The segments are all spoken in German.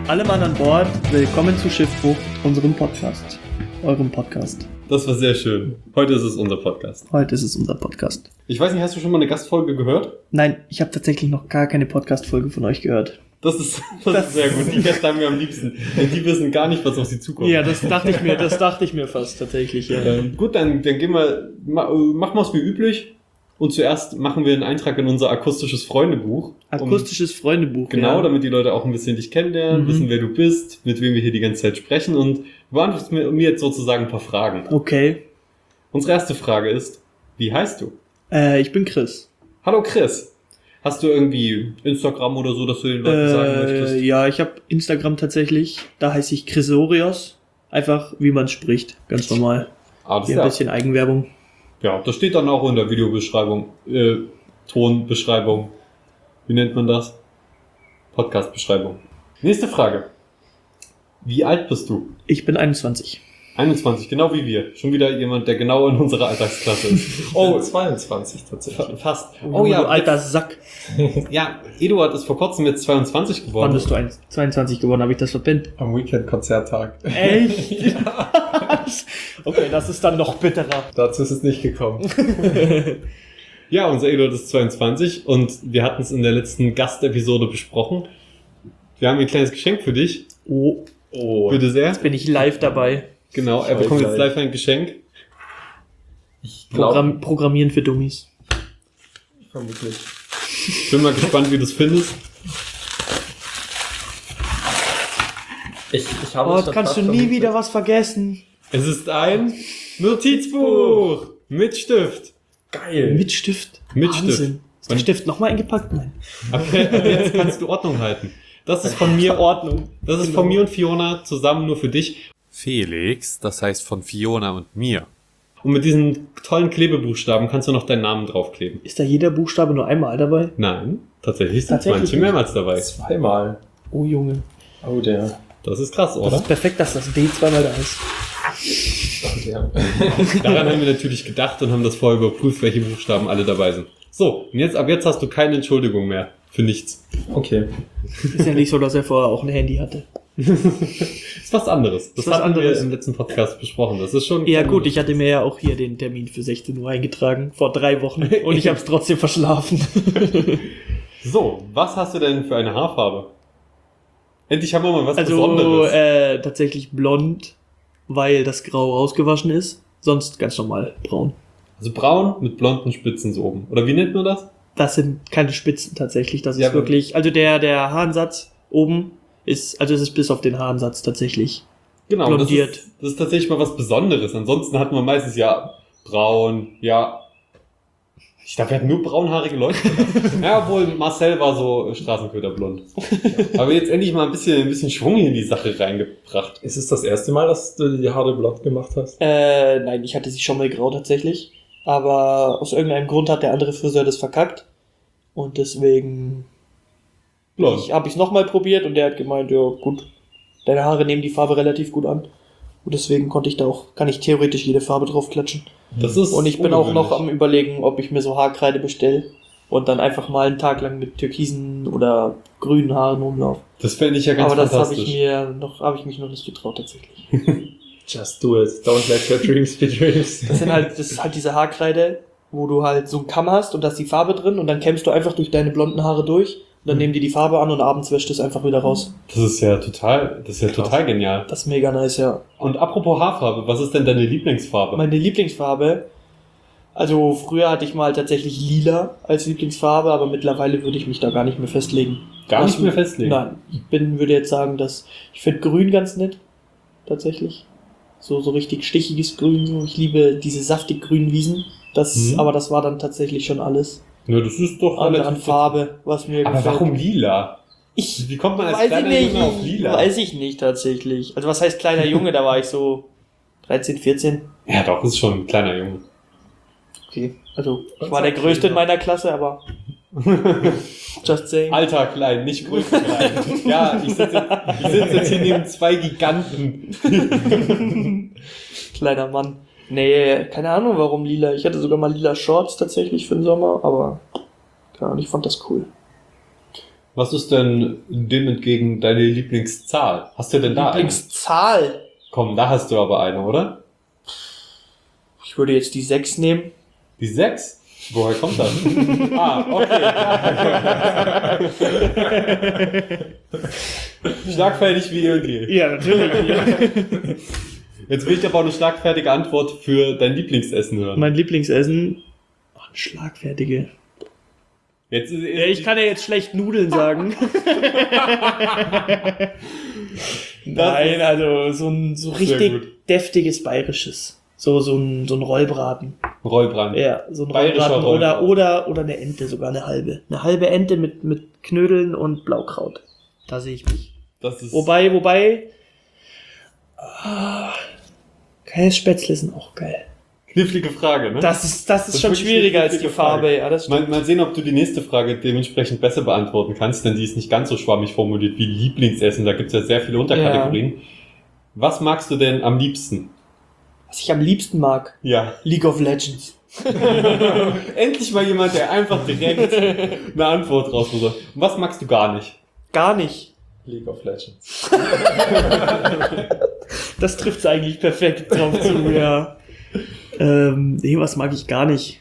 Alle Mann an Bord, willkommen zu Schiffbruch, unserem Podcast. Eurem Podcast. Das war sehr schön. Heute ist es unser Podcast. Heute ist es unser Podcast. Ich weiß nicht, hast du schon mal eine Gastfolge gehört? Nein, ich habe tatsächlich noch gar keine Podcast-Folge von euch gehört. Das ist sehr gut. Die Gäste haben wir am liebsten. Denn die wissen gar nicht, was auf sie zukommt. Ja, das dachte ich mir fast tatsächlich. Ja. Gut, dann gehen wir, machen wir es wie üblich. Und zuerst machen wir einen Eintrag in unser akustisches Freundebuch. Akustisches Freundebuch, Genau, ja. damit die Leute auch ein bisschen dich kennenlernen, wissen, wer du bist, mit wem wir hier die ganze Zeit sprechen. Und du beantwortest mir jetzt sozusagen ein paar Fragen. Okay. Unsere erste Frage ist, wie heißt du? Ich bin Chris. Hallo Chris. Hast du irgendwie Instagram oder so, dass du den Leuten sagen möchtest? Ja, ich habe Instagram tatsächlich. Da heiße ich Chrisorios. Einfach, wie man spricht. Ganz normal. Alles Hier ein klar. bisschen Eigenwerbung. Ja, das steht dann auch in der Videobeschreibung, Tonbeschreibung. Wie nennt man das? Podcastbeschreibung. Nächste Frage. Wie alt bist du? Ich bin 21. 21, genau wie wir. Schon wieder jemand, der genau in unserer Alltagsklasse ist. Oh, 22 tatsächlich. Fast. Oh ja, du alter Sack. Ja, Eduard ist vor kurzem jetzt 22 Wann geworden. bist du 22 geworden? Habe ich das verpennt? Am Weekend-Konzerttag. Echt? Okay, das ist dann noch bitterer. Dazu ist es nicht gekommen. Ja, unser Eduard ist 22 und wir hatten es in der letzten Gastepisode besprochen. Wir haben ein kleines Geschenk für dich. Oh, Bitte sehr. jetzt bin ich live dabei. Genau, er bekommt jetzt live ein Geschenk. Ich glaube, Programmieren für Dummies. vermutlich. Ich bin mal gespannt, wie du es findest. Ich habe Oh, es jetzt kannst du schon nie vermutet. wieder was vergessen. Es ist ein Notizbuch mit Stift. Geil. Mit Stift. Mit Stift. Wahnsinn. Ist der Stift nochmal eingepackt? Nein. Ab jetzt kannst du Ordnung halten. Das ist von mir, Ordnung. das ist von mir und Fiona zusammen nur für dich. Felix, das heißt von Fiona und mir. Und mit diesen tollen Klebebuchstaben kannst du noch deinen Namen draufkleben. Ist da jeder Buchstabe nur einmal dabei? Nein, tatsächlich sind Tatsächlich manche nicht. mehrmals dabei. Zweimal. Oh Junge. Oh, der. Das ist krass, Das oder? ist perfekt, dass das D zweimal da ist. Oh, der. Daran haben wir natürlich gedacht und haben das vorher überprüft, welche Buchstaben alle dabei sind. So, und jetzt, ab jetzt hast du keine Entschuldigung mehr für nichts. Okay. Ist ja nicht so, dass er vorher auch ein Handy hatte. Ist was anderes. Das Ist was hatten anderes. wir im letzten Podcast besprochen. Das ist schon... Ja gut, ich hatte mir ja auch hier den Termin für 16 Uhr eingetragen, vor 3 Wochen. Und ich habe es trotzdem verschlafen. So, was hast du denn für eine Haarfarbe? Endlich haben wir mal was Also Besonderes. tatsächlich blond, weil das Grau rausgewaschen ist. Sonst ganz normal braun. Also braun mit blonden Spitzen so oben. Oder wie nennt man das? Das sind keine Spitzen tatsächlich. Das ist Ja, aber- wirklich, also der Haaransatz oben ist, also es ist bis auf den Haaransatz tatsächlich. Genau, Blondiert. das ist tatsächlich mal was Besonderes. Ansonsten hatten wir meistens ja braun, ja... Ich dachte, wir hatten nur braunhaarige Leute. Ja, obwohl Marcel war so Straßenköterblond. Aber jetzt endlich mal ein bisschen Schwung in die Sache reingebracht. Ist es das erste Mal, dass du die Haare blond gemacht hast? Nein, ich hatte sie schon mal grau tatsächlich. Aber aus irgendeinem Grund hat der andere Friseur das verkackt. Und deswegen Blond. habe ich es nochmal probiert und der hat gemeint, ja gut, deine Haare nehmen die Farbe relativ gut an. Und deswegen kann ich theoretisch jede Farbe drauf klatschen. Das ist Und ich bin auch noch am ungewöhnlich. Überlegen, ob ich mir so Haarkreide bestelle und dann einfach mal einen Tag lang mit türkisen oder grünen Haaren rumlaufe. Das fände ich ja ganz Aber das habe fantastisch. ich mich noch nicht getraut tatsächlich. Just do it. Don't let your dreams be dreams. Das ist halt diese Haarkreide, wo du halt so einen Kamm hast und da ist die Farbe drin und dann kämmst du einfach durch deine blonden Haare durch und dann nehmen die Farbe an und abends wäscht es einfach wieder raus. Das ist ja total genial. Das ist mega nice, ja. Und apropos Haarfarbe, was ist denn deine Lieblingsfarbe? Meine Lieblingsfarbe, also früher hatte ich mal tatsächlich lila als Lieblingsfarbe, aber mittlerweile würde ich mich da gar nicht mehr festlegen. Gar nicht mehr festlegen? Nein, würde jetzt sagen, dass ich finde grün ganz nett, tatsächlich. So richtig stichiges Grün, so. Ich liebe diese saftig grünen Wiesen. Aber das war dann tatsächlich schon alles Ja, das ist doch an Farbe, was mir Aber warum lila? Ich Wie kommt man als weiß ich kleiner nicht, Junge auf lila? weiß ich nicht tatsächlich. Also was heißt kleiner Junge, da war ich so 13, 14. Ja, doch, ist schon ein kleiner Junge. Okay, also ich war der Größte in meiner Klasse, aber just saying. Alter klein, nicht größer klein. Ja, ich sitze jetzt hier neben 2 Giganten. Kleiner Mann. Nee, keine Ahnung warum lila. Ich hatte sogar mal lila Shorts tatsächlich für den Sommer, aber keine Ahnung, ich fand das cool. Was ist denn dem entgegen deine Lieblingszahl? Hast du denn da eine? Lieblingszahl? Komm, da hast du aber eine, oder? Ich würde jetzt die 6 nehmen. Die 6? Woher kommt das? Okay. Schlagfertig wie irgendwie. Ja, natürlich. Jetzt will ich aber auch eine schlagfertige Antwort für dein Lieblingsessen hören. Mein Lieblingsessen? Oh, eine schlagfertige. Jetzt ist, Ja, ich kann ja jetzt schlecht Nudeln sagen. Nein, also so ein so Sehr richtig gut. deftiges Bayerisches. So ein Rollbraten. Rollbrand. Ja, so ein Bayerischer Rollbraten Rollbraten. oder eine Ente, sogar eine halbe. Eine halbe Ente mit Knödeln und Blaukraut. Da sehe ich mich. Das ist Wobei, keine Spätzle sind auch geil. knifflige Frage, ne? Das ist ist schon wirklich schwieriger eine als die knifflige Farbe. Frage. Ja, das stimmt. Mal sehen, ob du die nächste Frage dementsprechend besser beantworten kannst, denn die ist nicht ganz so schwammig formuliert wie Lieblingsessen. Da gibt es ja sehr viele Unterkategorien. Was magst du denn am liebsten? Was ich am liebsten mag, Ja. League of Legends. Endlich mal jemand, der einfach direkt eine Antwort rausholt. Und was magst du gar nicht? Gar nicht. League of Legends. Das trifft's eigentlich perfekt drauf zu, ja. Nee, was mag ich gar nicht?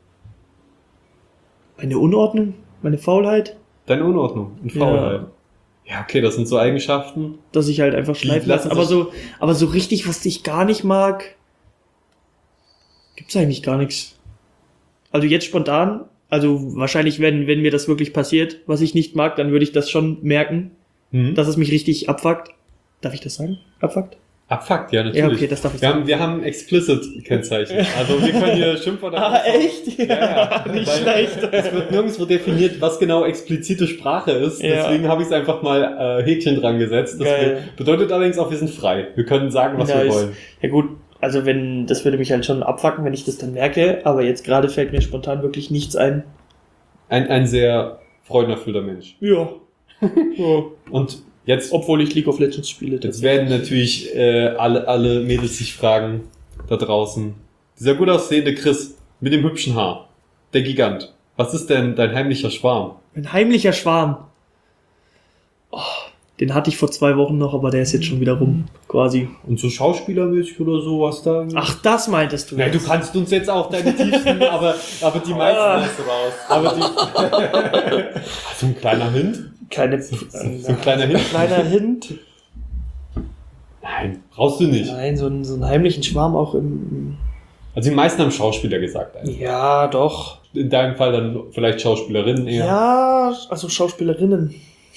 Meine Unordnung? Meine Faulheit? Deine Unordnung und Faulheit. Ja, okay, das sind so Eigenschaften. Dass ich halt einfach schleifen lassen lasse. Aber so richtig, was ich gar nicht mag, gibt's eigentlich gar nichts. Also jetzt spontan, also wahrscheinlich, wenn mir das wirklich passiert, was ich nicht mag, dann würde ich das schon merken, dass es mich richtig abfuckt. Darf ich das sagen? Abfuckt? Abfuckt, ja, natürlich. Ja, okay, das darf ich sagen. Wir haben Explicit-Kennzeichen. Also wir können hier Schimpfwörter... Echt? Ja. Nicht Weil schlecht. Es wird nirgendwo definiert, was genau explizite Sprache ist. Ja. Deswegen habe ich es einfach mal Häkchen dran gesetzt. Geil. Bedeutet allerdings auch, wir sind frei. Wir können sagen, was wir Nice. wollen. Ja gut, also das würde mich halt schon abfucken, wenn ich das dann merke, aber jetzt gerade fällt mir spontan wirklich nichts ein. Ein sehr freudenerfüllter Mensch. Ja. Ja. Und jetzt, Obwohl ich League of Legends spiele. jetzt werden natürlich alle Mädels sich fragen, da draußen. Dieser gut aussehende Chris mit dem hübschen Haar. Der Gigant. Was ist denn dein heimlicher Schwarm? Ein heimlicher Schwarm. Oh, den hatte ich vor 2 Wochen noch, aber der ist jetzt schon wieder rum, quasi. Und so schauspielermäßig oder so, was da... Ach, das meintest du Ja, du jetzt. kannst uns jetzt auch deine tiefsten, aber die meisten hast du raus. Aber die... so ein kleiner Hint? Keine... So ein kleiner Hint? Kleiner Hint. Nein, brauchst du nicht. Nein, so einen heimlichen Schwarm auch im... Also die meisten haben Schauspieler gesagt. Eigentlich. Ja, doch. In deinem Fall dann vielleicht Schauspielerinnen eher. Ja, also Schauspielerinnen.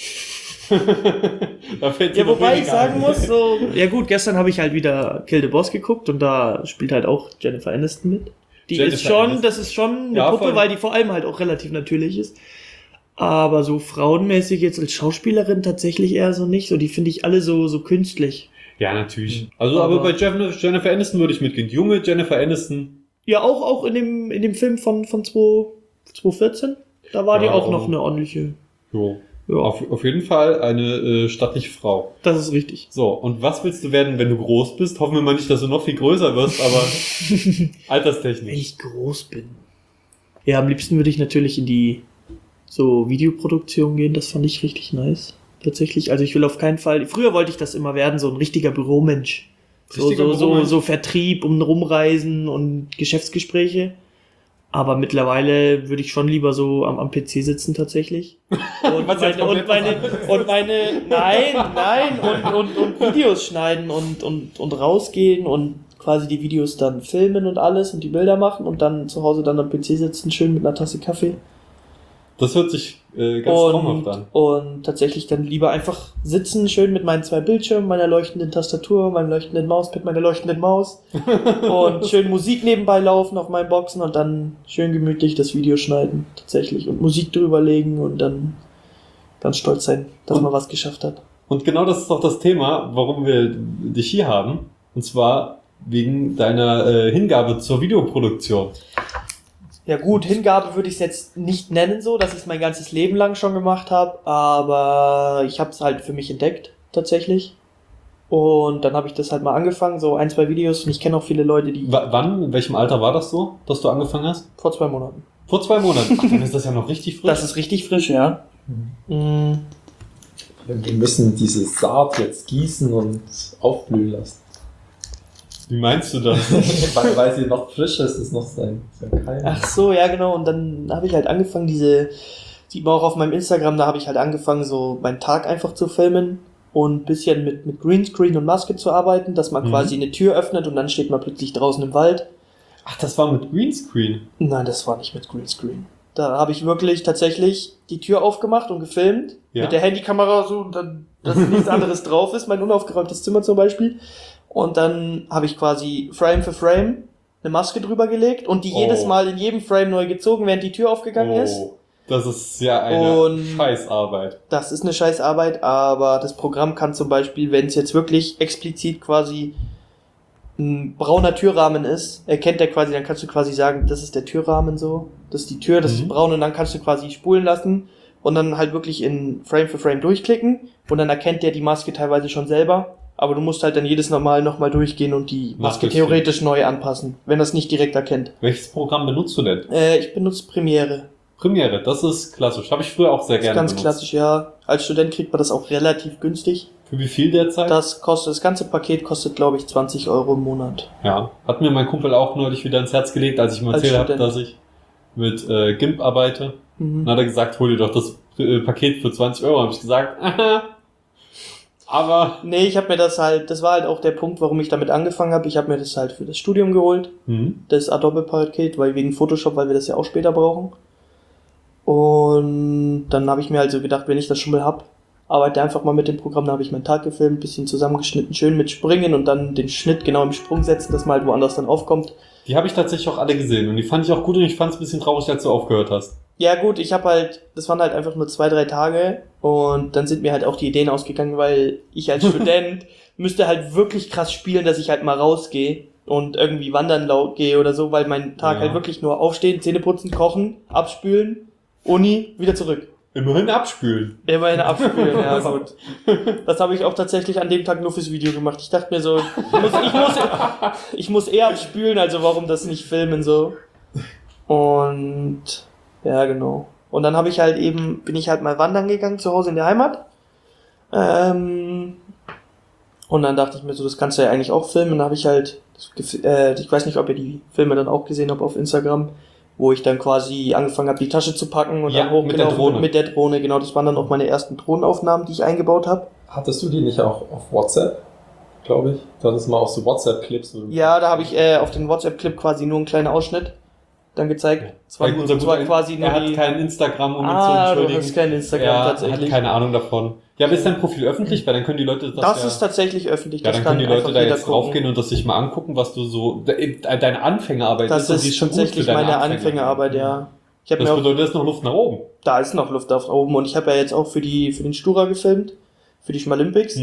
Da fällt dir Ja, noch wobei ich weniger sagen ein. muss, so, ja gut, gestern habe ich halt wieder Kill the Boss geguckt und da spielt halt auch Jennifer Aniston mit. Das ist schon eine Ja, Puppe, voll. weil die vor allem halt auch relativ natürlich ist. Aber so frauenmäßig jetzt als Schauspielerin tatsächlich eher so nicht. So, die finde ich alle so künstlich. Ja, natürlich. Also, aber bei Jennifer Aniston würde ich mitgehen. Die junge Jennifer Aniston. Ja, auch in dem Film von 2014, da war Ja, die auch aber- noch eine ordentliche. Jo. Ja, Auf jeden Fall eine stattliche Frau. das ist richtig. So, und was willst du werden, wenn du groß bist? Hoffen wir mal nicht, dass du noch viel größer wirst, aber Wenn alterstechnisch. ich groß bin. Ja, am liebsten würde ich natürlich in die so Videoproduktion gehen, das fand ich richtig nice. Tatsächlich, also ich will auf keinen Fall, früher wollte ich das immer werden, so ein richtiger Büromensch. So Vertrieb, rumreisen und Geschäftsgespräche. Aber mittlerweile würde ich schon lieber so am PC sitzen tatsächlich. Und Was jetzt komplett und Videos schneiden und rausgehen und quasi die Videos dann filmen und alles und die Bilder machen und dann zu Hause dann am PC sitzen, schön mit einer Tasse Kaffee. Das hört sich ganz traumhaft an. Und tatsächlich dann lieber einfach sitzen, schön mit meinen 2 Bildschirmen, meiner leuchtenden Tastatur, meinem leuchtenden Mauspad, meiner leuchtenden Maus und schön Musik nebenbei laufen auf meinen Boxen und dann schön gemütlich das Video schneiden, tatsächlich. Und Musik drüber legen und dann ganz stolz sein, dass man was geschafft hat. Und genau das ist auch das Thema, warum wir dich hier haben. Und zwar wegen deiner Hingabe zur Videoproduktion. Ja gut, Hingabe würde ich es jetzt nicht nennen so, dass ich es mein ganzes Leben lang schon gemacht habe, aber ich habe es halt für mich entdeckt, tatsächlich. Und dann habe ich das halt mal angefangen, so 1, 2 Videos und ich kenne auch viele Leute, die... Wann, in welchem Alter war das so, dass du angefangen hast? Vor 2 Monaten. Vor 2 Monaten. Ach, dann ist das ja noch richtig frisch. Das ist richtig frisch, ja. Mm, Wir müssen diese Saat jetzt gießen und aufblühen lassen. Wie meinst du das? Weil sie noch frisch ist noch sein. Ist ja kein. Ach so, ja genau. Und dann habe ich halt angefangen, sieht man auch auf meinem Instagram, da habe ich halt angefangen, so meinen Tag einfach zu filmen und ein bisschen mit Greenscreen und Maske zu arbeiten, dass man quasi eine Tür öffnet und dann steht man plötzlich draußen im Wald. Ach, das war mit Greenscreen. Nein, das war nicht mit Greenscreen. Da habe ich wirklich tatsächlich die Tür aufgemacht und gefilmt. Ja. Mit der Handykamera so, und dann, dass nichts anderes drauf ist, mein unaufgeräumtes Zimmer zum Beispiel. Und dann habe ich quasi Frame für Frame eine Maske drüber gelegt und die jedes Mal in jedem Frame neu gezogen, während die Tür aufgegangen ist. Das ist ja eine Scheißarbeit. Das ist eine Scheißarbeit, aber das Programm kann zum Beispiel, wenn es jetzt wirklich explizit quasi ein brauner Türrahmen ist, erkennt er quasi, dann kannst du quasi sagen, das ist der Türrahmen so, das ist die Tür, das ist braun und dann kannst du quasi spulen lassen und dann halt wirklich in Frame für Frame durchklicken und dann erkennt der die Maske teilweise schon selber, aber du musst halt dann jedes Mal nochmal durchgehen und die Maske theoretisch neu anpassen, wenn das nicht direkt erkennt. Welches Programm benutzt du denn? Ich benutze Premiere. Premiere, das ist klassisch. Habe ich früher auch sehr gerne Ganz benutzt. klassisch, ja. Als Student kriegt man das auch relativ günstig. Für wie viel derzeit? Das ganze Paket kostet, glaube ich, 20 Euro im Monat. Ja, hat mir mein Kumpel auch neulich wieder ins Herz gelegt, als ich ihm erzählt habe, dass ich mit GIMP arbeite. Dann hat er gesagt, hol dir doch das Paket für 20 Euro. Habe ich gesagt, aha. Aber... Nee, ich habe mir das war halt auch der Punkt, warum ich damit angefangen habe. Ich habe mir das halt für das Studium geholt. Das Adobe-Paket, wegen Photoshop, weil wir das ja auch später brauchen. Und dann habe ich mir also gedacht, wenn ich das schon mal hab, arbeite einfach mal mit dem Programm, dann habe ich meinen Tag gefilmt, bisschen zusammengeschnitten, schön mit Springen und dann den Schnitt genau im Sprung setzen, dass man halt woanders dann aufkommt. Die habe ich tatsächlich auch alle gesehen und die fand ich auch gut und ich fand es ein bisschen traurig, als du aufgehört hast. Ja gut, das waren halt einfach nur 2-3 Tage und dann sind mir halt auch die Ideen ausgegangen, weil ich als Student müsste halt wirklich krass spielen, dass ich halt mal rausgehe und irgendwie wandern gehe oder so, weil mein Tag halt wirklich nur aufstehen, Zähne putzen, kochen, abspülen, Uni, wieder zurück. Immerhin abspülen. Immerhin abspülen, ja gut. Das habe ich auch tatsächlich an dem Tag nur fürs Video gemacht. Ich dachte mir so, ich muss eher abspülen, also warum das nicht filmen so. Und ja, genau. Und dann bin ich halt mal wandern gegangen zu Hause in der Heimat. Und dann dachte ich mir so, das kannst du ja eigentlich auch filmen. Und dann habe ich halt, ich weiß nicht, ob ihr die Filme dann auch gesehen habt auf Instagram, wo ich dann quasi angefangen habe, die Tasche zu packen und dann hochgelaufen mit der Drohne. Genau, das waren dann auch meine ersten Drohnenaufnahmen, die ich eingebaut habe. Hattest du die nicht auch auf WhatsApp, glaube ich? Du hattest mal auch so WhatsApp-Clips. Ja, da habe ich auf den WhatsApp-Clip quasi nur einen kleinen Ausschnitt dann gezeigt. Er hat kein Instagram, um ihn zu entschuldigen. Du hast kein Instagram tatsächlich. Er hat keine Ahnung davon. Ja, aber ist dein Profil öffentlich? Weil dann können die Leute das ist tatsächlich öffentlich. Ja, dann können die Leute da jetzt draufgehen und das sich mal angucken, was du so... Deine Anfängerarbeit ist. Das ist tatsächlich meine Anfängerarbeit, ja. Das bedeutet, da ist noch Luft nach oben. Da ist noch Luft nach oben und ich habe ja jetzt auch für den Stura gefilmt, für die Schmalympics,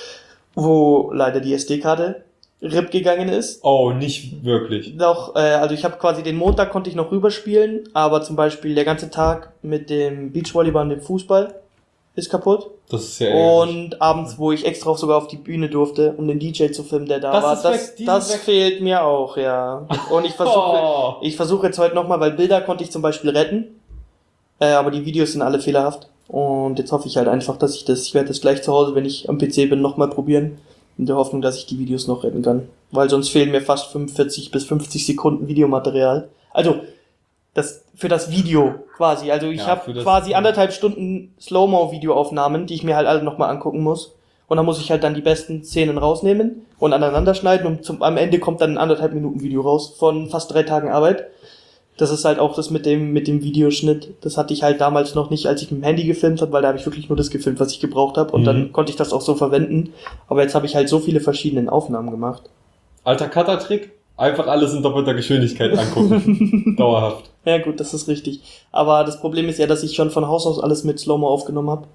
wo leider die SD-Karte RIP gegangen ist. Oh, nicht wirklich. Doch, also ich habe quasi den Montag konnte ich noch rüberspielen, aber zum Beispiel der ganze Tag mit dem Beachvolleyball und dem Fußball ist kaputt. Das ist ja und abends, wo ich extra auch sogar auf die Bühne durfte, um den DJ zu filmen, der da war, das fehlt mir auch, ja. Und ich versuche jetzt heute nochmal, weil Bilder konnte ich zum Beispiel retten, aber die Videos sind alle fehlerhaft. Und jetzt hoffe ich halt einfach, dass ich werde das gleich zu Hause, wenn ich am PC bin, nochmal probieren. In der Hoffnung, dass ich die Videos noch retten kann. Weil sonst fehlen mir fast 45 bis 50 Sekunden Videomaterial. Also, für das Video quasi. Also ich habe quasi 1,5 Stunden Slow-Mo-Videoaufnahmen, die ich mir halt alle nochmal angucken muss. Und dann muss ich halt dann die besten Szenen rausnehmen und aneinander schneiden und am Ende kommt dann ein 1,5 Minuten Video raus von fast 3 Tagen Arbeit. Das ist halt auch das mit dem Videoschnitt. Das hatte ich halt damals noch nicht, als ich mit dem Handy gefilmt habe, weil da habe ich wirklich nur das gefilmt, was ich gebraucht habe. Und dann konnte ich das auch so verwenden. Aber jetzt habe ich halt so viele verschiedene Aufnahmen gemacht. Alter Cutter-Trick? Einfach alles in doppelter Geschwindigkeit angucken. Dauerhaft. Ja gut, das ist richtig. Aber das Problem ist ja, dass ich schon von Haus aus alles mit Slow-Mo aufgenommen habe.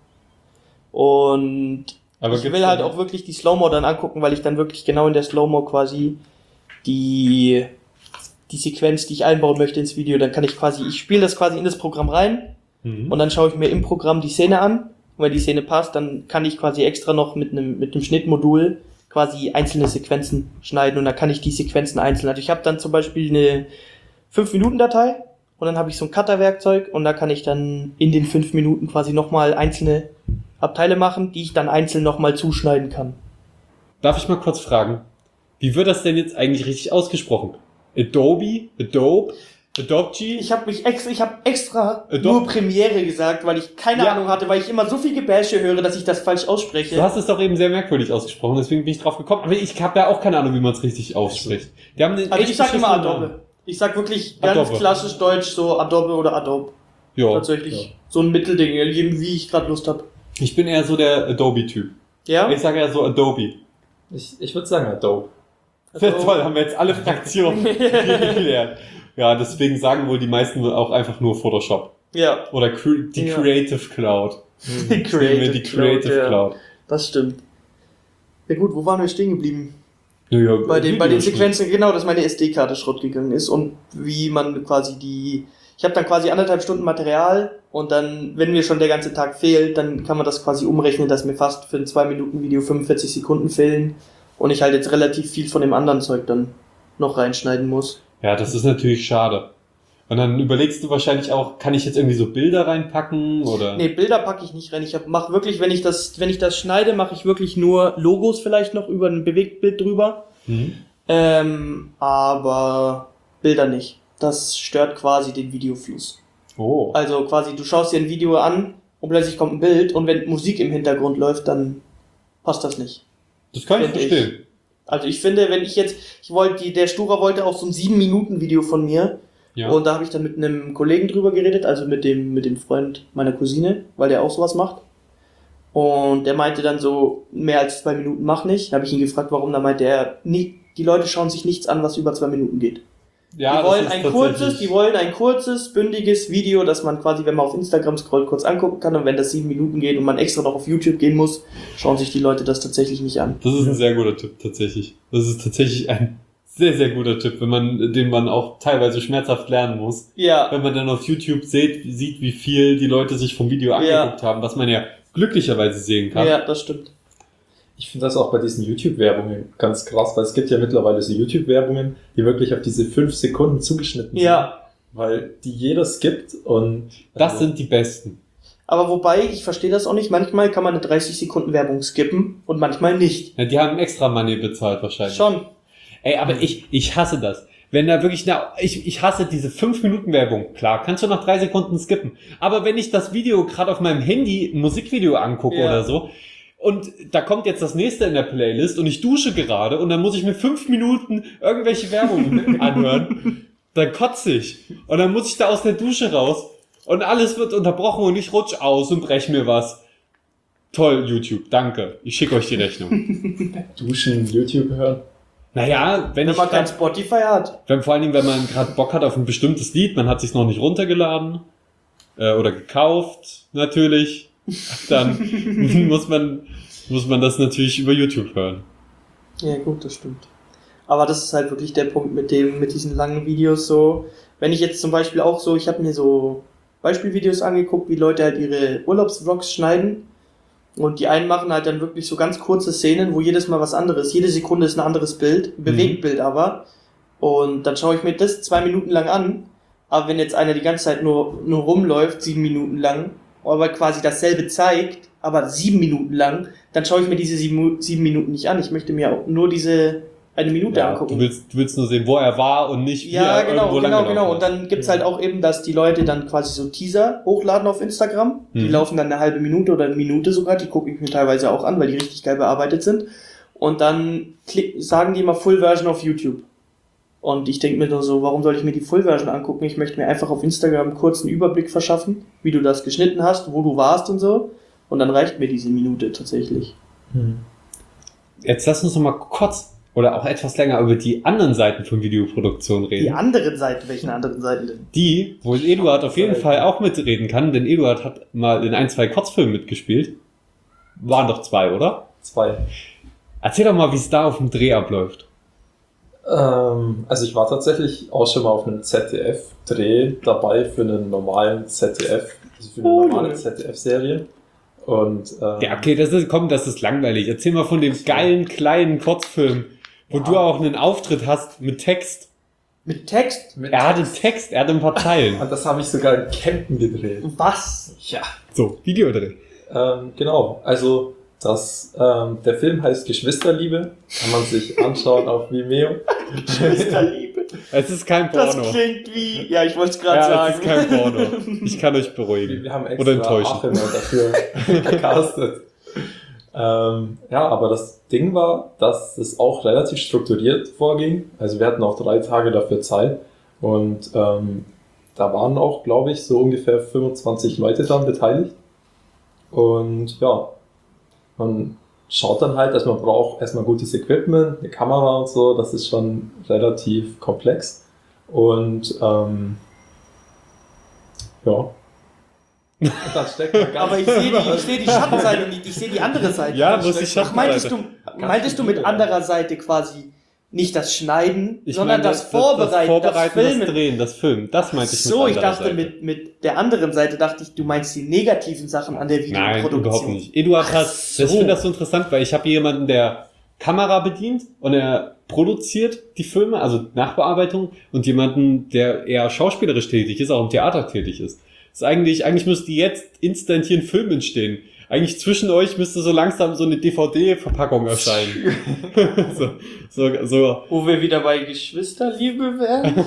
Und ich will halt auch wirklich die Slow-Mo dann angucken, weil ich dann wirklich genau in der Slow-Mo quasi die Sequenz, die ich einbauen möchte ins Video, dann kann ich spiele das quasi in das Programm rein und dann schaue ich mir im Programm die Szene an und wenn die Szene passt, dann kann ich quasi extra noch mit einem Schnittmodul quasi einzelne Sequenzen schneiden und dann kann ich die Sequenzen einzeln. Also ich habe dann zum Beispiel eine 5-Minuten-Datei und dann habe ich so ein Cutter-Werkzeug und da kann ich dann in den 5 Minuten quasi nochmal einzelne Abteile machen, die ich dann einzeln nochmal zuschneiden kann. Darf ich mal kurz fragen, wie wird das denn jetzt eigentlich richtig ausgesprochen? Adobe? Adobe? Adobe? Ich habe extra nur Premiere gesagt, weil ich keine Ahnung hatte, weil ich immer so viel Gebäsche höre, dass ich das falsch ausspreche. Du hast es doch eben sehr merkwürdig ausgesprochen, deswegen bin ich drauf gekommen. Aber ich habe ja auch keine Ahnung, wie man es richtig ausspricht. Die haben Also ich sag immer Adobe. Ich sag wirklich ganz klassisch deutsch so Adobe oder Adobe. Ja. Tatsächlich. So ein Mittelding, wie ich gerade Lust habe. Ich bin eher so der Adobe-Typ. Ja? Ich sage eher so Adobe. Ich würde sagen Adobe. Sehr toll, haben wir jetzt alle Fraktionen geklärt. Ja, deswegen sagen wohl die meisten auch einfach nur Photoshop. Ja. Oder die Creative Cloud. Die Creative Cloud. Das stimmt. Ja gut, wo waren wir stehen geblieben? Ja, Bei den Sequenzen, genau, dass meine SD-Karte Schrott gegangen ist und wie man quasi ich habe dann quasi 1,5 Stunden Material und dann, wenn mir schon der ganze Tag fehlt, dann kann man das quasi umrechnen, dass mir fast für ein 2-Minuten-Video 45 Sekunden fehlen und ich halt jetzt relativ viel von dem anderen Zeug dann noch reinschneiden muss. Ja, das ist natürlich schade. Und dann überlegst du wahrscheinlich auch, kann ich jetzt irgendwie so Bilder reinpacken oder? Nee, Bilder packe ich nicht rein. Ich mache wirklich, wenn ich das schneide, mache ich wirklich nur Logos vielleicht noch über ein Bewegtbild drüber. Aber Bilder nicht. Das stört quasi den Videofluss. Oh. Also quasi, du schaust dir ein Video an und plötzlich kommt ein Bild und wenn Musik im Hintergrund läuft, dann passt das nicht. Das kann ich verstehen. Also ich finde, wenn ich jetzt, der Stura wollte auch so ein 7-Minuten-Video von mir. Ja. Und da habe ich dann mit einem Kollegen drüber geredet, also mit dem Freund meiner Cousine, weil der auch sowas macht. Und der meinte dann so, mehr als 2 Minuten mach nicht. Da habe ich ihn gefragt, warum. Da meinte er, die Leute schauen sich nichts an, was über 2 Minuten geht. Ja, die wollen ein kurzes, bündiges Video, das man quasi, wenn man auf Instagram scrollt, kurz angucken kann. Und wenn das 7 Minuten geht und man extra noch auf YouTube gehen muss, schauen sich die Leute das tatsächlich nicht an. Das ist ein sehr guter Tipp, tatsächlich. Das ist tatsächlich ein sehr, sehr guter Tipp, den man auch teilweise schmerzhaft lernen muss. Ja. Wenn man dann auf YouTube sieht, wie viel die Leute sich vom Video angeguckt haben, was man ja glücklicherweise sehen kann. Ja, das stimmt. Ich finde das auch bei diesen YouTube-Werbungen ganz krass, weil es gibt ja mittlerweile so YouTube-Werbungen, die wirklich auf diese 5 Sekunden zugeschnitten sind. Ja. Weil die jeder skippt und... Das sind die besten. Aber wobei, ich verstehe das auch nicht, manchmal kann man eine 30 Sekunden Werbung skippen und manchmal nicht. Ja, die haben extra Money bezahlt wahrscheinlich. Schon. Ey, aber ich hasse das. Wenn da wirklich, ich hasse diese 5-Minuten-Werbung. Klar, kannst du nach 3 Sekunden skippen. Aber wenn ich das Video gerade auf meinem Handy, ein Musikvideo angucke oder so, und da kommt jetzt das nächste in der Playlist und ich dusche gerade und dann muss ich mir 5 Minuten irgendwelche Werbung anhören, dann kotze ich. Und dann muss ich da aus der Dusche raus und alles wird unterbrochen und ich rutsch aus und brech mir was. Toll, YouTube, danke. Ich schicke euch die Rechnung. Duschen, YouTube hören. Naja, wenn man kein Spotify hat. Vor allen Dingen, wenn man gerade Bock hat auf ein bestimmtes Lied, man hat sich's noch nicht runtergeladen oder gekauft, natürlich, dann muss man das natürlich über YouTube hören. Ja gut, das stimmt. Aber das ist halt wirklich der Punkt mit diesen langen Videos so. Wenn ich jetzt zum Beispiel auch so, ich habe mir so Beispielvideos angeguckt, wie Leute halt ihre Urlaubsvlogs schneiden. Und die einen machen halt dann wirklich so ganz kurze Szenen, wo jedes Mal was anderes, jede Sekunde ist ein anderes Bild, ein Bewegtbild aber. Und dann schaue ich mir das 2 Minuten lang an. Aber wenn jetzt einer die ganze Zeit nur rumläuft, 7 Minuten lang, aber quasi dasselbe zeigt, aber 7 Minuten lang, dann schaue ich mir diese 7 Minuten nicht an. Ich möchte mir auch nur diese 1 Minute angucken. Du willst nur sehen, wo er war und nicht wie er irgendwo lang genau. Und dann gibt's halt auch eben, dass die Leute dann quasi so Teaser hochladen auf Instagram. Die laufen dann eine halbe Minute oder 1 Minute sogar. Die gucke ich mir teilweise auch an, weil die richtig geil bearbeitet sind. Und dann sagen die immer Full Version auf YouTube. Und ich denke mir nur so, warum soll ich mir die Full Version angucken? Ich möchte mir einfach auf Instagram kurz einen Überblick verschaffen, wie du das geschnitten hast, wo du warst und so. Und dann reicht mir diese Minute tatsächlich. Jetzt lass uns noch mal kurz oder auch etwas länger über die anderen Seiten von Videoproduktion reden. Die anderen Seiten? Welchen anderen Seiten denn? Die, wo Eduard auf jeden Fall auch mitreden kann, denn Eduard hat mal in 1, 2 Kurzfilmen mitgespielt. Waren doch 2, oder? 2. Erzähl doch mal, wie es da auf dem Dreh abläuft. Also ich war tatsächlich auch schon mal auf einem ZDF-Dreh dabei für einen normalen ZDF, also für eine normale ZDF-Serie. Und, ja, okay, das ist langweilig. Erzähl mal von dem geilen, kleinen Kurzfilm, wo du auch einen Auftritt hast mit Text. Mit Text? Er hat den Text, er hat ein paar Zeilen. Und das habe ich sogar in Campen gedreht. Was? Ja. So, Videodreh. Genau, also der Film heißt Geschwisterliebe. Kann man sich anschauen auf Vimeo. Geschwisterliebe. Es ist kein Das Porno. klingt wie... Ja, ich wollte es gerade Ja, sagen. es ist kein Porno. Ich kann euch beruhigen. Wir haben Oder extra enttäuschen. Achim dafür gecastet. Ja, aber das Ding war, dass es auch relativ strukturiert vorging. Also wir hatten auch 3 Tage dafür Zeit. Und da waren auch, glaube ich, so ungefähr 25 Leute dann beteiligt. Und ja, man schaut dann halt, dass man braucht erstmal gutes Equipment, eine Kamera und so. Das ist schon relativ komplex. Und ja. Und dann steckt man ganz Aber ich sehe die Schattenseite nicht, ich sehe die andere Seite. Ja, wo ist die Ach, meintest Schattenseite? du mit anderer Seite quasi nicht das Schneiden, Ich sondern meine, das Vorbereiten, das Filmen? das Drehen, das Filmen. Das meinte ich So, ich anderer dachte Seite. mit der anderen Seite, dachte ich, du meinst die negativen Sachen an der Nein, Videoproduktion. überhaupt nicht. Eduard hat, so. ich finde das so interessant, weil ich habe jemanden, der Kamera bedient und er produziert die Filme, also Nachbearbeitung, und jemanden, der eher schauspielerisch tätig ist, auch im Theater tätig ist. Das ist eigentlich müsste jetzt instant hier ein Film entstehen. Eigentlich zwischen euch müsste so langsam so eine DVD-Verpackung erscheinen. so. Wo wir wieder bei Geschwisterliebe wären.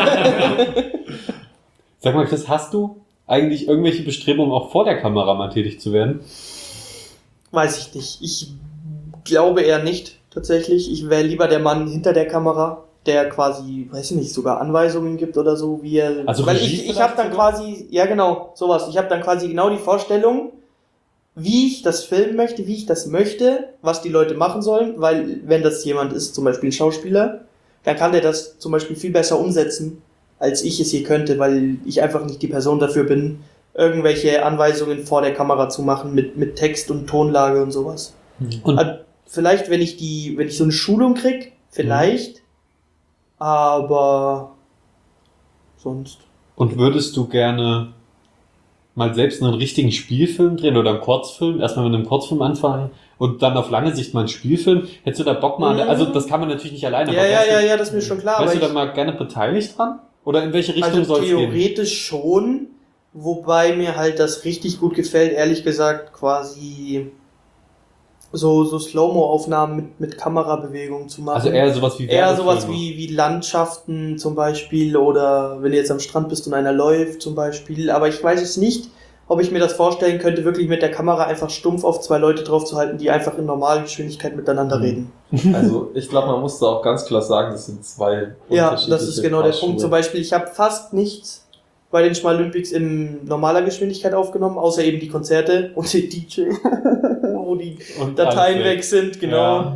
Sag mal, Chris, hast du eigentlich irgendwelche Bestrebungen, auch vor der Kamera mal tätig zu werden? Weiß ich nicht. Ich glaube eher nicht, tatsächlich. Ich wäre lieber der Mann hinter der Kamera, der quasi, weiß ich nicht, sogar Anweisungen gibt oder so, wie er... Also weil Regie ich habe dann sogar? quasi, ja genau, sowas. Ich habe dann quasi genau die Vorstellung, wie ich das filmen möchte, wie ich das möchte, was die Leute machen sollen, weil wenn das jemand ist, zum Beispiel ein Schauspieler, dann kann der das zum Beispiel viel besser umsetzen, als ich es hier könnte, weil ich einfach nicht die Person dafür bin, irgendwelche Anweisungen vor der Kamera zu machen mit Text und Tonlage und sowas. Und Also vielleicht, wenn ich so eine Schulung krieg, vielleicht, aber sonst. Und würdest du gerne mal selbst einen richtigen Spielfilm drehen oder einen Kurzfilm? Erstmal mit einem Kurzfilm anfangen und dann auf lange Sicht mal einen Spielfilm? Hättest du da Bock mal? Also das kann man natürlich nicht alleine. aber Ja, das ist mir schon klar. Wärst du aber da mal gerne beteiligt dran? Oder in welche Richtung also soll es gehen? theoretisch schon, wobei mir halt das richtig gut gefällt, ehrlich gesagt, quasi so Slow-Mo-Aufnahmen mit Kamerabewegungen zu machen. Also eher sowas wie Eher sowas Werbefilme. wie Landschaften zum Beispiel oder wenn du jetzt am Strand bist und einer läuft zum Beispiel. Aber ich weiß es nicht, ob ich mir das vorstellen könnte, wirklich mit der Kamera einfach stumpf auf 2 Leute drauf zu halten, die einfach in normaler Geschwindigkeit miteinander reden. Also ich glaube, man muss da auch ganz klar sagen, das sind 2 Ja, unterschiedliche das ist genau der Paar Punkt. Schuhe. Zum Beispiel, ich habe fast nichts bei den Schmalolympics in normaler Geschwindigkeit aufgenommen, außer eben die Konzerte und den DJ, wo die Und Dateien alles weg sind, genau.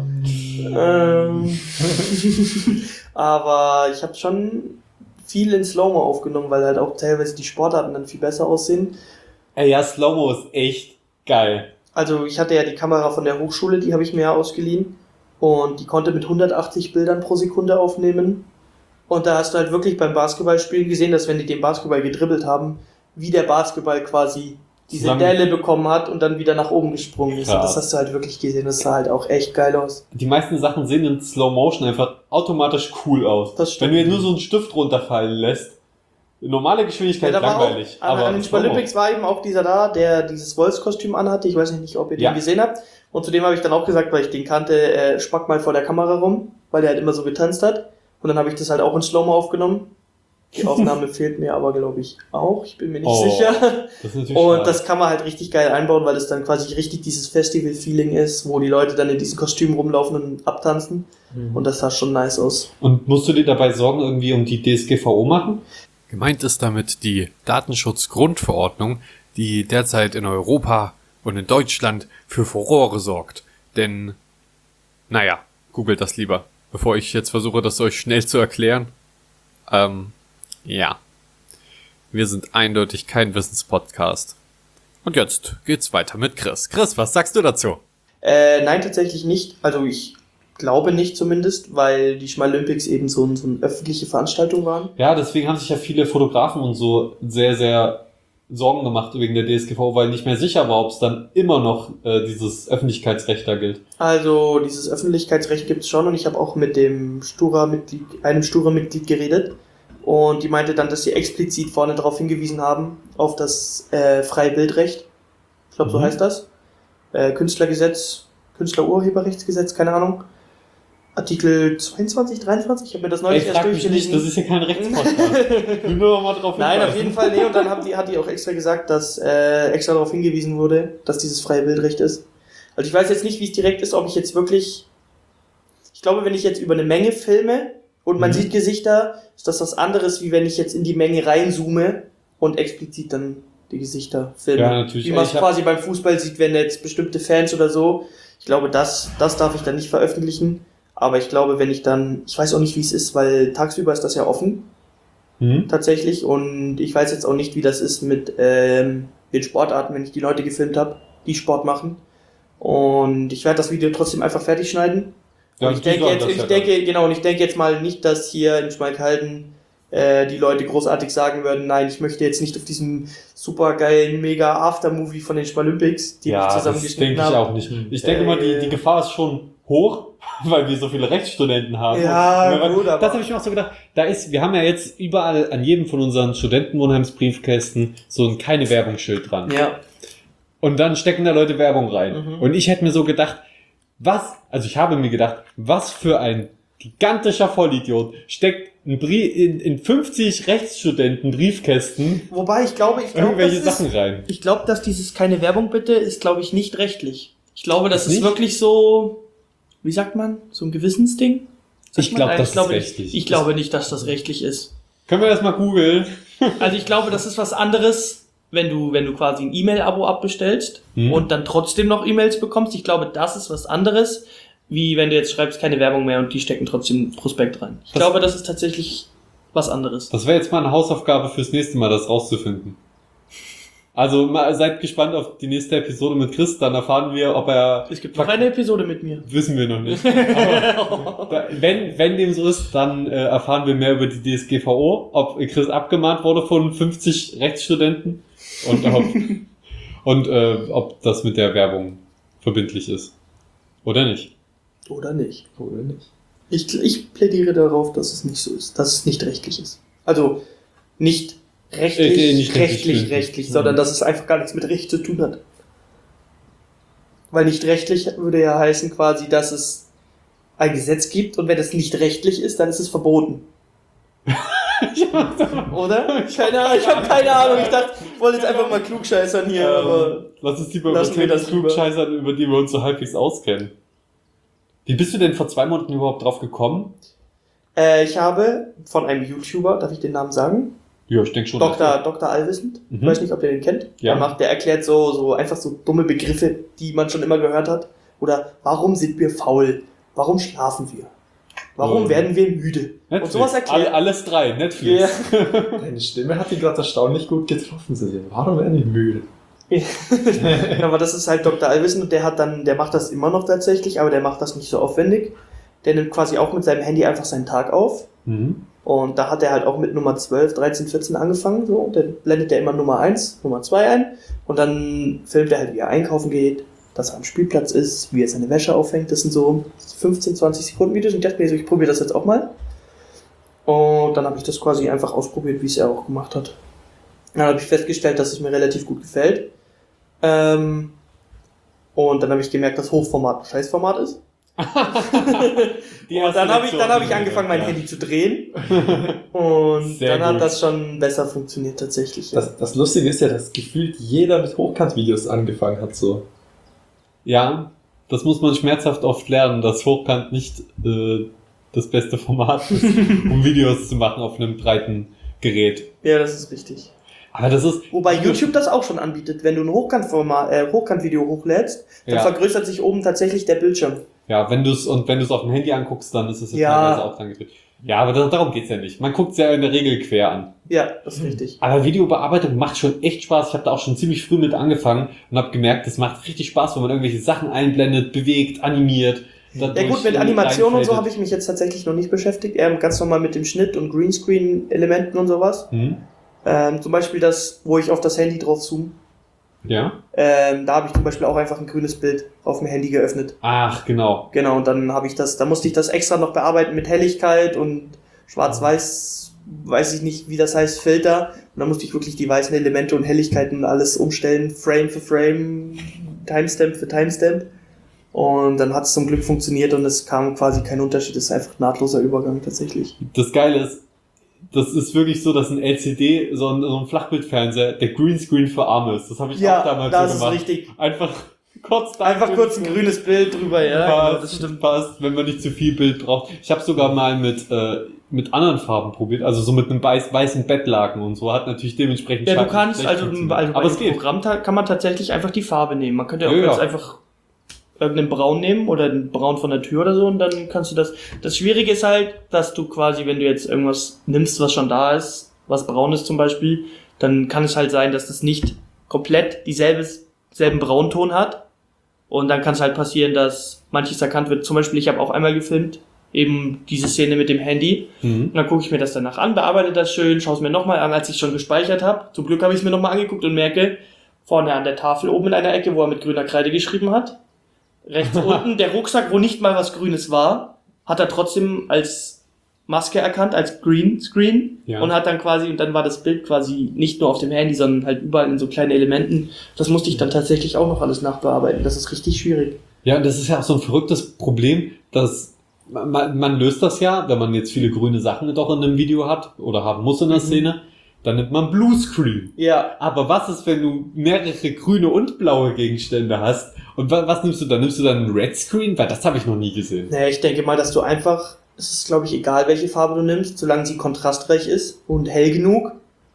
Aber ich habe schon viel in Slow-Mo aufgenommen, weil halt auch teilweise die Sportarten dann viel besser aussehen. Ey, ja, Slow-Mo ist echt geil. Also ich hatte ja die Kamera von der Hochschule, die habe ich mir ja ausgeliehen und die konnte mit 180 Bildern pro Sekunde aufnehmen. Und da hast du halt wirklich beim Basketballspielen gesehen, dass wenn die den Basketball gedribbelt haben, wie der Basketball quasi diese Zusammen- Delle bekommen hat und dann wieder nach oben gesprungen ist. Und Krass. das hast du halt wirklich gesehen. Das sah halt auch echt geil aus. Die meisten Sachen sehen in Slow Motion einfach automatisch cool aus. Das stimmt. Wenn du jetzt nur so einen Stift runterfallen lässt, normale Geschwindigkeit da war langweilig. auch, an den Slow-Mo. Olympics war eben auch dieser da, der dieses Wolfskostüm anhatte. Ich weiß nicht, ob ihr Ja. den gesehen habt. Und zu dem habe ich dann auch gesagt, weil ich den kannte, spack mal vor der Kamera rum, weil der halt immer so getanzt hat. Und dann habe ich das halt auch in Slow-Mo aufgenommen. Die Aufnahme fehlt mir aber, glaube ich, auch. Ich bin mir nicht sicher. Das ist natürlich Und schade. das kann man halt richtig geil einbauen, weil es dann quasi richtig dieses Festival-Feeling ist, wo die Leute dann in diesen Kostümen rumlaufen und abtanzen. Und das sah schon nice aus. Und musst du dir dabei Sorgen irgendwie um die DSGVO machen? Gemeint ist damit die Datenschutzgrundverordnung, die derzeit in Europa und in Deutschland für Furore sorgt. Denn, naja, googelt das lieber, bevor ich jetzt versuche, das euch schnell zu erklären. Ja. Wir sind eindeutig kein Wissenspodcast. Und jetzt geht's weiter mit Chris. Chris, was sagst du dazu? Nein, tatsächlich nicht. Also ich glaube nicht zumindest, weil die Schmalolympics eben so eine öffentliche Veranstaltung waren. Ja, deswegen haben sich ja viele Fotografen und so sehr, sehr Sorgen gemacht wegen der DSGVO, weil nicht mehr sicher war, ob es dann immer noch dieses Öffentlichkeitsrecht da gilt. Also dieses Öffentlichkeitsrecht gibt's schon und ich habe auch mit einem Stura-Mitglied geredet und die meinte dann, dass sie explizit vorne darauf hingewiesen haben, auf das freie Bildrecht. Ich glaube, so heißt das. Künstlergesetz, Künstlerurheberrechtsgesetz, keine Ahnung. Artikel 22, 23, ich habe mir das neulich erst durchgelesen. Das ist ja kein Rechtspodcast. Nur mal drauf Nein, auf jeden Fall, nee, und dann hat die auch extra gesagt, dass extra darauf hingewiesen wurde, dass dieses freie Bildrecht ist. Also ich weiß jetzt nicht, wie es direkt ist, ob ich jetzt wirklich, ich glaube, wenn ich jetzt über eine Menge filme und man sieht Gesichter, ist das was anderes, wie wenn ich jetzt in die Menge reinzoome und explizit dann die Gesichter filme. Ja, natürlich. Wie man es quasi beim Fußball sieht, wenn jetzt bestimmte Fans oder so, ich glaube, das darf ich dann nicht veröffentlichen. Aber ich glaube, wenn ich dann, ich weiß auch nicht, wie es ist, weil tagsüber ist das ja offen, tatsächlich. Und ich weiß jetzt auch nicht, wie das ist mit den Sportarten, wenn ich die Leute gefilmt habe, die Sport machen. Und ich werde das Video trotzdem einfach fertig schneiden. Ja, und ich denke jetzt mal nicht, dass hier in Schmalkalden die Leute großartig sagen würden, nein, ich möchte jetzt nicht auf diesem supergeilen mega Aftermovie von den Schmalympics, die ich zusammengeschnitten habe. Ja, das denke ich auch nicht. Ich denke mal, die Gefahr ist schon hoch, weil wir so viele Rechtsstudenten haben. Ja, gut, aber das habe ich mir auch so gedacht. Wir haben ja jetzt überall an jedem von unseren Studentenwohnheimsbriefkästen so ein keine Werbungsschild dran. Ja. Und dann stecken da Leute Werbung rein. Und ich hätte mir so gedacht, ich habe mir gedacht, was für ein gigantischer Vollidiot steckt in 50 Rechtsstudenten Briefkästen wobei ich glaube, irgendwelche Sachen rein. Ich glaube, dass dieses keine Werbung bitte ist, glaube ich, nicht rechtlich. Ich glaube, das ist wirklich so, wie sagt man, so ein Gewissensding? Ich glaube, das ist rechtlich. Ich glaube nicht, dass das rechtlich ist. Können wir das mal googeln? Also ich glaube, das ist was anderes, wenn du quasi ein E-Mail-Abo abbestellst und dann trotzdem noch E-Mails bekommst. Ich glaube, das ist was anderes, wie wenn du jetzt schreibst, keine Werbung mehr und die stecken trotzdem Prospekt rein. Ich glaube, das ist tatsächlich was anderes. Das wäre jetzt mal eine Hausaufgabe fürs nächste Mal, das rauszufinden. Also seid gespannt auf die nächste Episode mit Chris, dann erfahren wir, ob er... Es gibt noch eine Episode mit mir. Wissen wir noch nicht. Aber wenn dem so ist, dann erfahren wir mehr über die DSGVO, ob Chris abgemahnt wurde von 50 Rechtsstudenten und ob das mit der Werbung verbindlich ist. Oder nicht. Oder nicht. Ich plädiere darauf, dass es nicht so ist, dass es nicht rechtlich ist. Also nicht rechtlich, sondern dass es einfach gar nichts mit Recht zu tun hat. Weil nicht rechtlich würde ja heißen quasi, dass es ein Gesetz gibt und wenn es nicht rechtlich ist, dann ist es verboten. Oder? Ich habe keine Ahnung. Ich dachte, ich wollte jetzt einfach mal klugscheißern hier. Aber lass uns lieber über Themen klugscheißern, über die wir uns so halbwegs auskennen. Wie bist du denn vor 2 Monaten überhaupt drauf gekommen? Ich habe von einem YouTuber, darf ich den Namen sagen? Ja, ich denke schon. Dr. Allwissend. Ich weiß nicht, ob ihr den kennt. Ja. Der erklärt so einfach so dumme Begriffe, die man schon immer gehört hat. Oder warum sind wir faul? Warum schlafen wir? Warum werden wir müde? Netflix. Und sowas erklärt. Alles 3, Netflix. Ja. Deine Stimme hat die gerade erstaunlich gut getroffen. Warum werden wir müde? Ja, aber das ist halt Dr. Allwissend und der macht das immer noch tatsächlich, aber der macht das nicht so aufwendig. Der nimmt quasi auch mit seinem Handy einfach seinen Tag auf. Und da hat er halt auch mit Nummer 12, 13, 14 angefangen. So. Und dann blendet er immer Nummer 1, Nummer 2 ein. Und dann filmt er halt, wie er einkaufen geht, dass er am Spielplatz ist, wie er seine Wäsche aufhängt. Das sind so 15, 20 Sekunden Videos. Und ich dachte mir so, ich probiere das jetzt auch mal. Und dann habe ich das quasi einfach ausprobiert, wie es er auch gemacht hat. Dann habe ich festgestellt, dass es mir relativ gut gefällt. Und dann habe ich gemerkt, dass Hochformat ein Scheißformat ist. Und dann habe ich angefangen, mein Handy zu drehen. Und Sehr dann hat gut. das schon besser funktioniert tatsächlich. Ja. Das Lustige ist ja, dass gefühlt jeder mit Hochkant-Videos angefangen hat. So. Ja, das muss man schmerzhaft oft lernen, dass Hochkant nicht das beste Format ist, um Videos zu machen auf einem breiten Gerät. Ja, das ist richtig. Aber das ist... Wobei YouTube das auch schon anbietet. Wenn du ein Hochkant-Video hochlädst, dann vergrößert sich oben tatsächlich der Bildschirm. Ja, wenn du es auf dem Handy anguckst, dann ist es ja teilweise auch dran gedrückt. Ja, aber darum geht's ja nicht. Man guckt es ja in der Regel quer an. Ja, das ist richtig. Aber Videobearbeitung macht schon echt Spaß. Ich habe da auch schon ziemlich früh mit angefangen und habe gemerkt, das macht richtig Spaß, wenn man irgendwelche Sachen einblendet, bewegt, animiert. Ja gut, mit Animation und so habe ich mich jetzt tatsächlich noch nicht beschäftigt. Eher ganz normal mit dem Schnitt und Greenscreen-Elementen und sowas. Zum Beispiel das, wo ich auf das Handy drauf zoome. Ja? Da habe ich zum Beispiel auch einfach ein grünes Bild auf dem Handy geöffnet. Ach, genau. Genau, und dann da musste ich das extra noch bearbeiten mit Helligkeit und Schwarz-Weiß, weiß ich nicht, wie das heißt, Filter. Und dann musste ich wirklich die weißen Elemente und Helligkeiten und alles umstellen, Frame für Frame, Timestamp für Timestamp. Und dann hat es zum Glück funktioniert und es kam quasi kein Unterschied. Es ist einfach ein nahtloser Übergang tatsächlich. Das Geile ist, das ist wirklich so, dass ein LCD, so ein Flachbildfernseher, der Greenscreen für Arme ist. Das habe ich auch damals so gemacht. Das ist richtig. Einfach kurz Ein grünes Bild drüber, ja. Passt, Genau, das stimmt. passt, wenn man nicht zu viel Bild braucht. Ich habe sogar mal mit anderen Farben probiert, also so mit einem weißen Bettlaken und so, hat natürlich dementsprechend Ja, du kannst, schlecht also funktioniert. bei Aber es dem geht. Programm kann man tatsächlich einfach die Farbe nehmen. Man könnte auch Ja, jetzt ja. einfach irgendeinen Braun nehmen oder einen Braun von der Tür oder so und dann kannst du das. Das Schwierige ist halt, dass du quasi, wenn du jetzt irgendwas nimmst, was schon da ist, was braun ist zum Beispiel, dann kann es halt sein, dass das nicht komplett selben Braunton hat. Und dann kann es halt passieren, dass manches erkannt wird. Zum Beispiel, ich habe auch einmal gefilmt, eben diese Szene mit dem Handy. Und dann gucke ich mir das danach an, bearbeite das schön, schaue es mir nochmal an, als ich schon gespeichert habe. Zum Glück habe ich es mir nochmal angeguckt und merke, vorne an der Tafel oben in einer Ecke, wo er mit grüner Kreide geschrieben hat, rechts unten der Rucksack, wo nicht mal was Grünes war, hat er trotzdem als Maske erkannt, als Greenscreen Ja. und hat dann quasi, und dann war das Bild quasi nicht nur auf dem Handy, sondern halt überall in so kleinen Elementen. Das musste ich dann tatsächlich auch noch alles nachbearbeiten. Das ist richtig schwierig. Ja, das ist ja auch so ein verrücktes Problem, dass man löst das ja, wenn man jetzt viele grüne Sachen doch in einem Video hat oder haben muss in der Szene, dann nimmt man Bluescreen. Ja. Aber was ist, wenn du mehrere grüne und blaue Gegenstände hast? Und was nimmst du dann? Nimmst du dann einen Red Screen? Weil das habe ich noch nie gesehen. Naja, ich denke mal, dass du einfach, es ist glaube ich egal, welche Farbe du nimmst, solange sie kontrastreich ist und hell genug.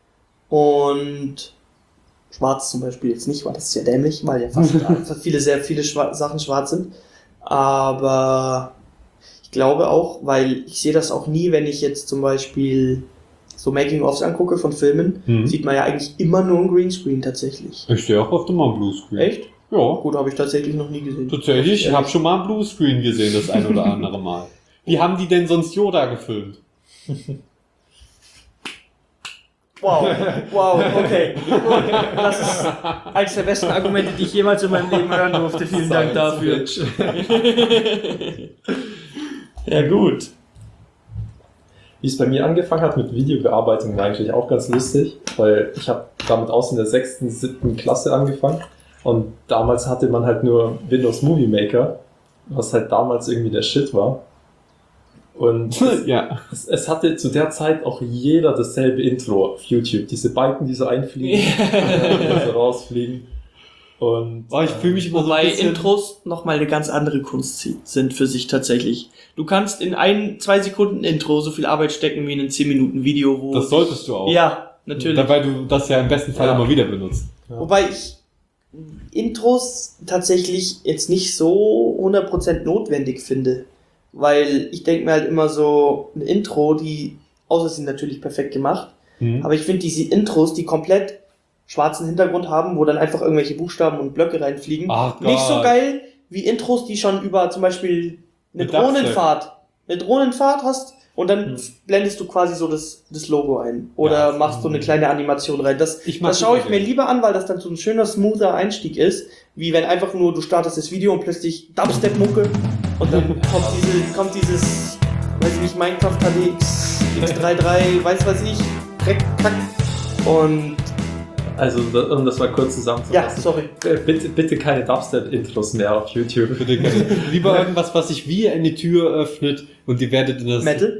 Und schwarz zum Beispiel jetzt nicht, weil das ist ja dämlich, weil ja fast sehr viele Sachen schwarz sind. Aber ich glaube auch, weil ich sehe das auch nie, wenn ich jetzt zum Beispiel so Making-ofs angucke von Filmen, sieht man ja eigentlich immer nur ein Greenscreen tatsächlich. Ich stehe auch oft immer einen Bluescreen. Echt? Ja. Gut, habe ich tatsächlich noch nie gesehen. Tatsächlich, ich habe schon mal einen Bluescreen gesehen, das ein oder andere Mal. Wie haben die denn sonst Yoda gefilmt? Wow, okay. Gut. Das ist eines der besten Argumente, die ich jemals in meinem Leben hören durfte. Vielen Dank dafür. Ja, gut. Wie es bei mir angefangen hat mit Videobearbeitung, war eigentlich auch ganz lustig, weil ich habe damit aus in der 6., 7. Klasse angefangen und damals hatte man halt nur Windows Movie Maker, was halt damals irgendwie der Shit war. Und Ja. es hatte zu der Zeit auch jeder dasselbe Intro auf YouTube. Diese Balken, die so einfliegen, die so rausfliegen. Und Oh, ich fühle mich immer so Wobei ein bisschen... Intros nochmal eine ganz andere Kunst sind für sich tatsächlich. Du kannst in 2 Sekunden Intro so viel Arbeit stecken wie in ein 10 Minuten Video, wo... Das solltest du auch. Ja, natürlich. Dabei du das ja im besten Fall Ja. immer wieder benutzt. Wobei ich Intros tatsächlich jetzt nicht so 100% notwendig finde. Weil ich denke mir halt immer so, ein Intro, außer sie sind natürlich perfekt gemacht, aber ich finde diese Intros, die komplett schwarzen Hintergrund haben, wo dann einfach irgendwelche Buchstaben und Blöcke reinfliegen, Ach nicht so Gott. geil wie Intros, die schon über zum Beispiel eine Mit Drohnenfahrt hast und dann blendest du quasi so das Logo ein oder Ja. machst so eine kleine Animation rein. Das mag schaue ich die mir Idee. lieber an, weil das dann so ein schöner, smoother Einstieg ist, wie wenn einfach nur du startest das Video und plötzlich Dubstep-Mucke und dann kommt dieses, weiß ich nicht, Minecraft HDX X33, weiß ich, Dreck, Kack und also, um das mal kurz zusammenzufassen. ja, sorry. Bitte keine Dubstep-Intros mehr auf YouTube. Bitte gerne. Lieber irgendwas, was sich wie eine Tür öffnet und ihr werdet in das Metal?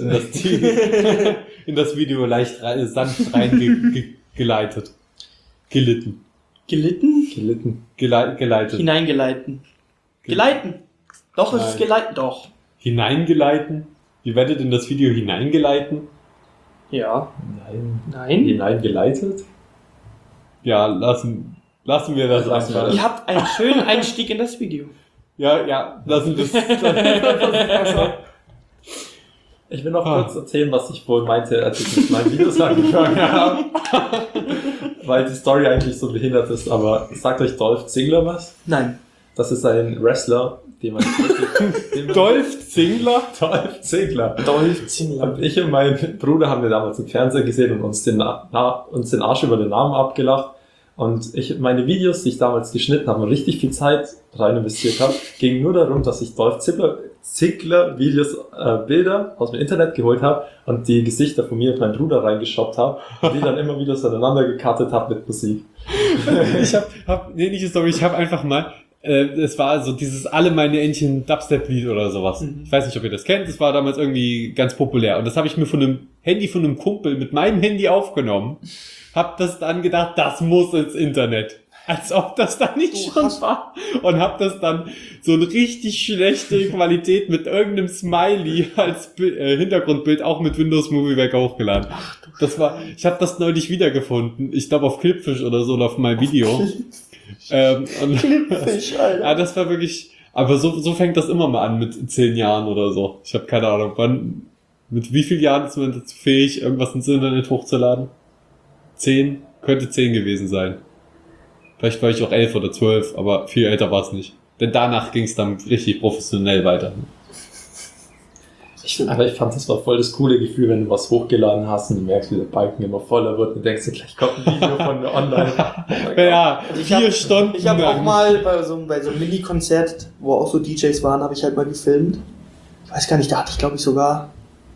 in das Video leicht sanft reingeleitet. Gelitten. Gelitten? Geleitet. Hineingeleiten. Geleiten. Doch, es ist Nein. geleiten. Doch. Hineingeleiten. Ihr werdet in das Video hineingeleiten. Ja. Nein. Nein? Hineingeleitet? Ja, lassen wir das Lassen wir einfach. das. Ihr habt einen schönen Einstieg in das Video. Ja, lassen wir es. Ich will noch kurz erzählen, was ich wohl meinte, als ich mit meinen Videos angefangen habe. Weil die Story eigentlich so behindert ist, aber sagt euch Dolph Ziggler was? Nein. Das ist ein Wrestler, den man wirklich... Dolph Zingler? Dolph Ziggler. Dolph Ziggler. Und ich und mein Bruder haben wir damals im Fernseher gesehen und uns den Arsch über den Namen abgelacht. Und meine Videos, die ich damals geschnitten habe und richtig viel Zeit rein investiert habe, gingen nur darum, dass ich Dolph Ziggler Videos, Bilder aus dem Internet geholt habe und die Gesichter von mir und meinem Bruder reingeschoppt habe und die dann immer wieder so aneinander gecuttet habe mit Musik. Ich habe einfach mal, es war so dieses Alle meine Entchen Dubstep-Lied oder sowas. Ich weiß nicht, ob ihr das kennt, das war damals irgendwie ganz populär und das habe ich mir von einem Handy von einem Kumpel mit meinem Handy aufgenommen, hab das dann gedacht, das muss ins Internet. Als ob das da nicht schon war. Und hab das dann so eine richtig schlechte Qualität mit irgendeinem Smiley als Hintergrundbild auch mit Windows Movie Maker hochgeladen. Ich habe das neulich wiedergefunden. Ich glaube auf Clipfish oder so, oder auf meinem Video. Clipfish, Alter. Ja, das war wirklich, aber so fängt das immer mal an mit 10 Jahren oder so. Ich habe keine Ahnung, mit wie vielen Jahren ist man dazu fähig, irgendwas ins Internet hochzuladen? 10? Könnte 10 gewesen sein. Vielleicht war ich auch 11 oder 12, aber viel älter war es nicht. Denn danach ging es dann richtig professionell weiter. Aber ich fand, das war voll das coole Gefühl, wenn du was hochgeladen hast und du merkst, wie der Balken immer voller wird und denkst dir, gleich kommt ein Video von mir online. Ja, Also 4 Stunden. Ich habe auch lang. mal bei so einem Mini-Konzert, wo auch so DJs waren, habe ich halt mal gefilmt. Ich weiß gar nicht, da hatte ich glaube ich sogar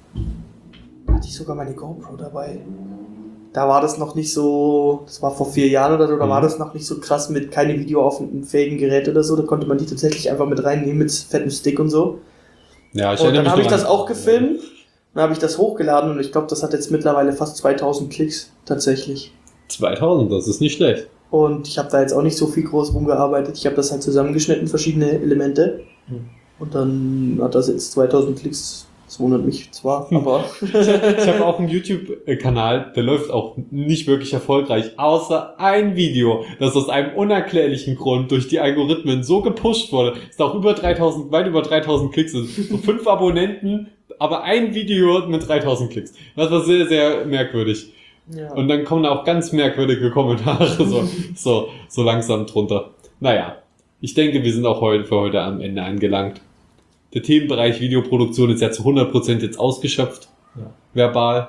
meine GoPro dabei. Da war das noch nicht so, das war vor 4 Jahren oder so, da war das noch nicht so krass mit keine Video auf einem fähigen Gerät oder so, da konnte man die tatsächlich einfach mit reinnehmen mit fettem Stick und so. Ja, Und dann habe ich das auch gefilmt, dann habe ich das hochgeladen und ich glaube, das hat jetzt mittlerweile fast 2000 Klicks tatsächlich. 2000, das ist nicht schlecht. Und ich habe da jetzt auch nicht so viel groß rumgearbeitet, ich habe das halt zusammengeschnitten, verschiedene Elemente und dann hat das jetzt 2000 Klicks. Das wundert mich zwar, aber... Ich habe auch einen YouTube-Kanal, der läuft auch nicht wirklich erfolgreich, außer ein Video, das aus einem unerklärlichen Grund durch die Algorithmen so gepusht wurde, dass da auch weit über 3000 Klicks sind. So 5 Abonnenten, aber ein Video mit 3000 Klicks. Das war sehr, sehr merkwürdig. Ja. Und dann kommen da auch ganz merkwürdige Kommentare so langsam drunter. Naja, ich denke, wir sind auch für heute am Ende angelangt. Der Themenbereich Videoproduktion ist ja zu 100% jetzt ausgeschöpft. Ja. Verbal.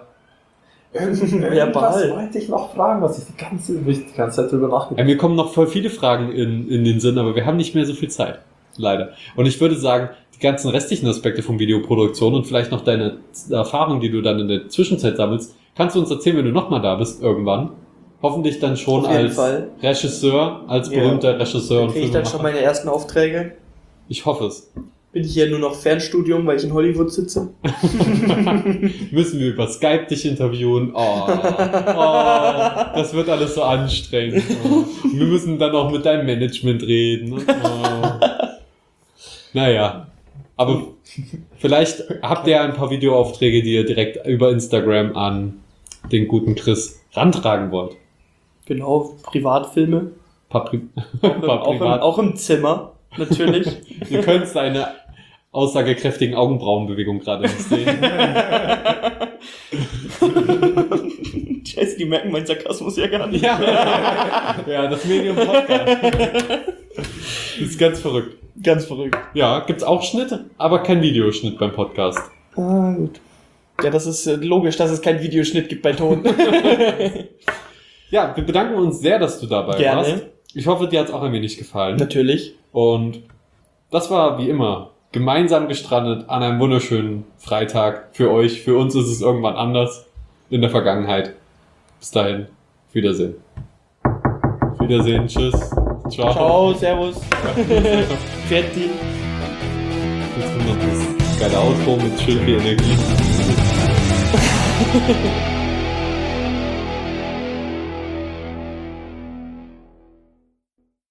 Was wollte ich noch fragen, was ich die ganze Zeit drüber nachgedacht habe? Mir kommen noch voll viele Fragen in den Sinn, aber wir haben nicht mehr so viel Zeit. Leider. Und ich würde sagen, die ganzen restlichen Aspekte von Videoproduktion und vielleicht noch deine Erfahrung, die du dann in der Zwischenzeit sammelst, kannst du uns erzählen, wenn du nochmal da bist, irgendwann. Hoffentlich dann schon als Regisseur, als berühmter Regisseur und Kriege ich dann schon meine ersten Aufträge? Ich hoffe es. Bin ich hier nur noch Fernstudium, weil ich in Hollywood sitze? Müssen wir über Skype dich interviewen? Oh, das wird alles so anstrengend. Oh. Wir müssen dann auch mit deinem Management reden. Oh. Naja, aber vielleicht habt ihr ein paar Videoaufträge, die ihr direkt über Instagram an den guten Chris rantragen wollt. Genau, Privatfilme. Auch im Zimmer, natürlich. Ihr könnt seine aussagekräftigen Augenbrauenbewegungen gerade nicht sehen. Scheiße, die merken meinen Sarkasmus ja gar nicht. Ja, das Medium Podcast. Das ist ganz verrückt. Ganz verrückt. Ja, gibt's auch Schnitte, aber kein Videoschnitt beim Podcast. Ah, gut. Ja, das ist logisch, dass es keinen Videoschnitt gibt bei Ton. Ja, wir bedanken uns sehr, dass du dabei Gerne. warst. Ich hoffe, dir hat's auch ein wenig gefallen. Natürlich. Und das war wie immer gemeinsam gestrandet an einem wunderschönen Freitag für euch. Für uns ist es irgendwann anders in der Vergangenheit. Bis dahin, Wiedersehen. Wiedersehen, tschüss. Ciao. Ciao, servus. Fertig. Jetzt kommt noch das geile Outro mit schön viel Energie.